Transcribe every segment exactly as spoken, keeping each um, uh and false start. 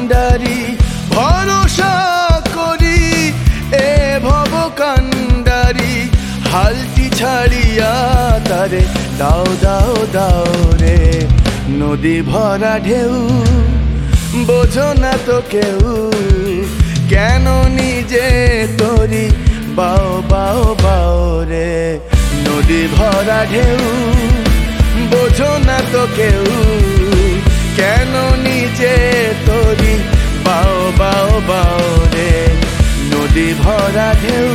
কান্ডারি ভরসা করি এ ভব কান্ডারি হালটি ছাড়িয়া তারে দাও দাও দাও রে নদী ভরা ঢেউ বোঝো না তো কেউ কেন নিজে তরি বাও বাও বাও রে নদী ভরা ঢেউ বোঝো না তো কেউ কেন নিজে তরি বাও বাও বাও রে নদী ভরা ঢেউ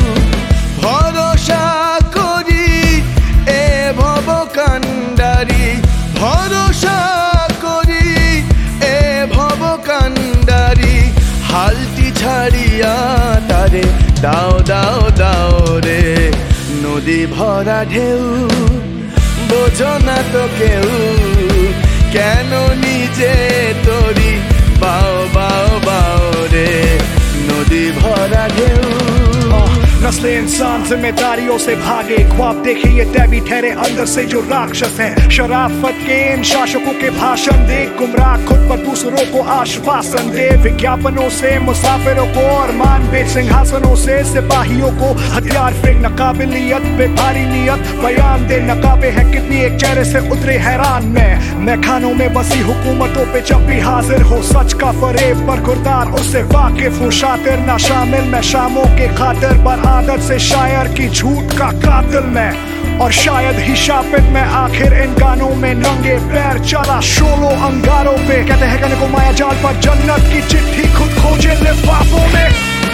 ভরসা করি এ ভব কান্ডারি ভরসা করি এ ভব কান্ডারি হালটি ছাড়িয়া তারে দাও দাও দাও রে নদী ভরা ঢেউ বোঝো না তো কেউ কেন নিজে তরি বাও বাও বাও রে নদী भरा ढेउ नस्ले इंसान जिम्मेदारियों से भागे ख्वाब देखे ये दैवी ठहरे अंदर से जो राक्षस हैं शराफत के इन शासकों के भाषण दे गुमराह खुद पर दूसरों को आश्वासन दे विज्ञापनों से मुसाफिरों को और मान बेच सिंहासनों से सिपाहियों को हथियार फेंक नकाबिलियत पे भारी नियत बयान दे नकाबे है कितनी एक चेहरे से उतरे हैरान में मैं खानों में बसी हुकूमतों पे जब भी हाजिर हो सच का फरेब पर खुरदार उससे वाकिफ हूँ शातिर ना शामिल मैं शामों के खातिर पर आदत से शायर की झूठ का कातिल मैं और शायद ही शापित मैं आखिर इन गानों में नंगे पैर चला शोलो अंगारों पे कहते हैं गने को माया जाल पर जन्नत की चिट्ठी खुद खोजे लिफाफों में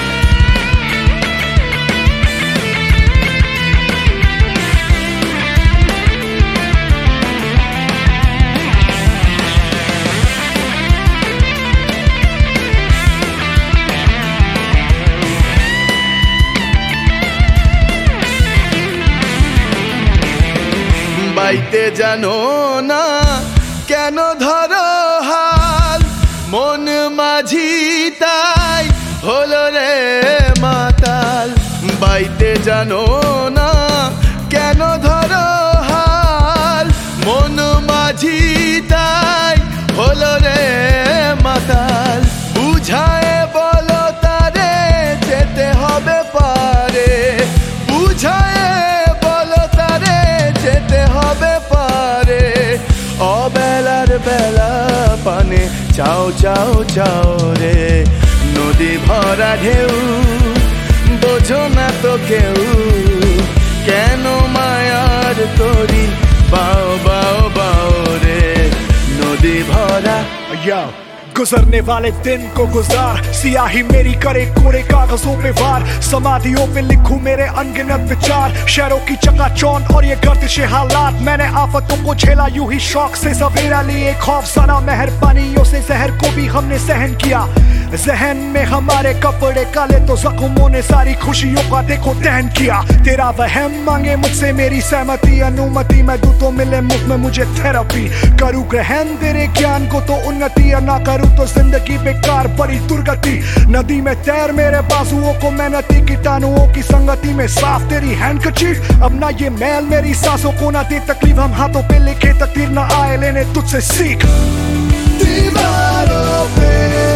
বাইতে জানো না কেন ধরো হাল মন মাঝি তাই হলো রে মাতাল বাইতে জানো না কেন ধরো হাল মন মাঝি তাই হলো রে মাতাল বুঝায় বলো তারে যেতে হবে পারে বুঝায় যেতে হবে পারে অবেলার বেলা পানে চাও চাও চাও রে নদী ভরা ঢেউ বোঝো না তো কেউ কেন মায়ার তরি বাও বাও বাও রে নদী ভরা गुजरने वाले दिन को गुजार सियाही मेरी करे कोरे कागजों पे वार समाधियों पे लिखूं मेरे अनगिनत विचार शहरों की चकाचौंध और ये गर्दिश हालात मैंने आफतों को झेला यूं ही शौक से सवेरा लिए खौफ सना मेहरबानियों से जहर को भी हमने सहन किया जहन में हमारे कपड़े काले तो जख्मों ने सारी खुशियों का देखो दहन किया तेरा वहम मांगे मुझसे मेरी सहमति अनुमति मैं दूं तो मिले मुफ्त में मुझे थेरेपी करूं ग्रहण तेरे ज्ञान को तो उन्नति या ना करूं तो जिंदगी बेकार बड़ी दुर्गति नदी में तैर मेरे बाजुओं को मेहनती कीटाणुओं की संगति में साफ तेरी हैंडकरचीफ अब ना ये मैल मेरी सांसों को ना दे तकलीफ हम हाथों पे लिखे तकदीर ना आए लेने तुझसे सीख दीवारों पे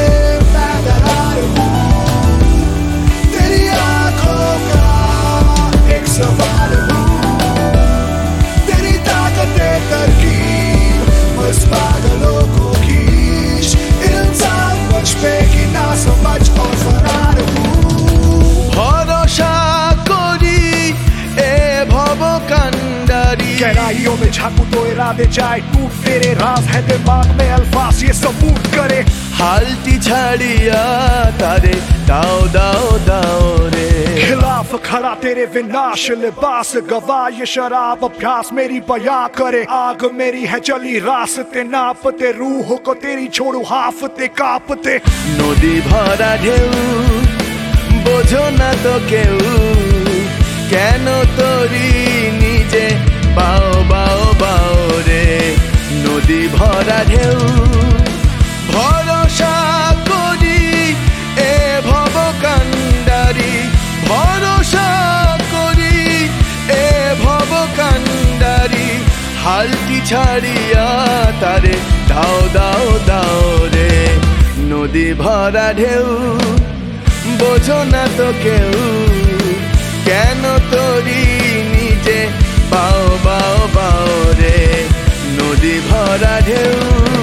तेरी आंखों का एक सवाल हूँ तेरी ताकते तरकीब बस पागलों को खींच इंसान मुझ पे की ना समझ और फरार हूँ भरोसा करी ए भव कांडारी गहराइयों में झांकू तो इरादे जाए टूट तेरे राज है दिमाग में अल्फाज ये सबूत करे हालटी छाड़िया तारे दाओ दाओ दाओ रे खिलाफ खड़ा तेरे विनाश लिबास गवाह ये शराब अभ्यास मेरी बया करे आग मेरी है जली रास्ते नापते रूह को तेरी छोड़ू हाफते कापते नदी भरा ढेउ बोझो ना तो केउ केनो तोरी निजे बाओ बाओ बाओ रे नदी भरा ढेउ भरोसा करी ए भव कांडारी भरोसा करी ए भव कांडारी हालटी छाड़िया तारे दाओ दाओ दाओ रे নদী ভরা ঢেউ বোঝো না তো কেউ কেন তোরি নিজে বাও বাও বাও রে নদী ভরা ঢেউ